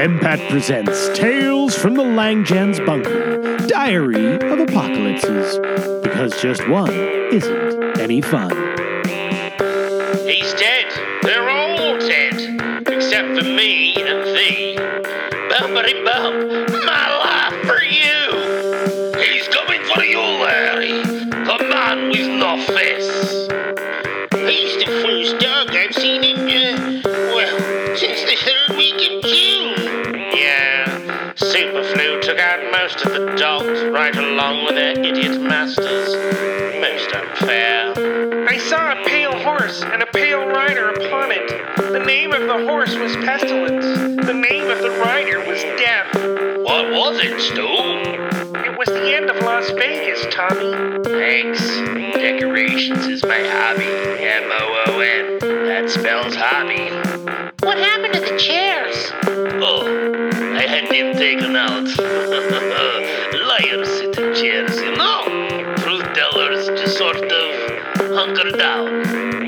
MPAT presents Tales from the Langjan's Bunker, Diary of Apocalypses, because just one isn't any fun. He's dead. They're all dead. Except for me and thee. Bumpity bump. My life for you. He's coming for you, Larry. The man with no face. He's the first dog I've seen in, since the third week in June. Yeah, Superflu took out most of the dogs right along with their idiot masters. Most unfair. I saw a pale horse and a pale rider upon it. The name of the horse was Pestilence. The name of the rider was Death. What was it, Stu? It was the end of Las Vegas, Tommy. Thanks. Decorations is my hobby. M-O-O-N. That spells hobby. What happened to the chairs? Oh, I had them taken out. Liars sit in chairs, you know. Truth tellers just sort of hunker down.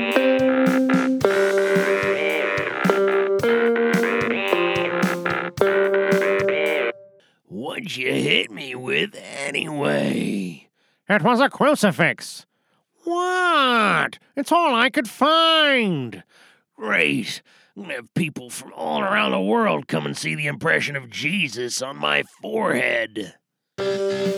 What'd you hit me with anyway? It was a crucifix. What? It's all I could find. Great. I'm gonna have people from all around the world come and see the impression of Jesus on my forehead. You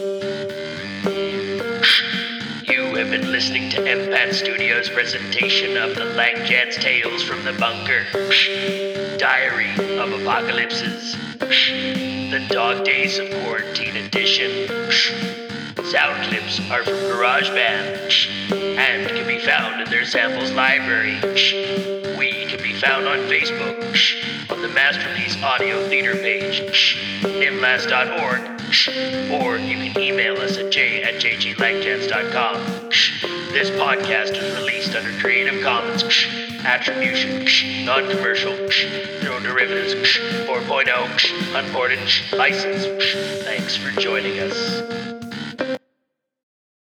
have been listening to MPAT Studios' presentation of the Langjan's Tales from the Bunker. Diary of Apocalypses. The Dog Days of Quarantine Edition. Sound clips are from GarageBand and can be found in their samples library. We can be found on Facebook on the Masterpiece Audio Theater page, nimlast.org, or you can email us at j@jglangdance.com. This podcast is released under Creative Commons Attribution, Non-Commercial, No Derivatives 4.0, Unported license. Thanks for joining us.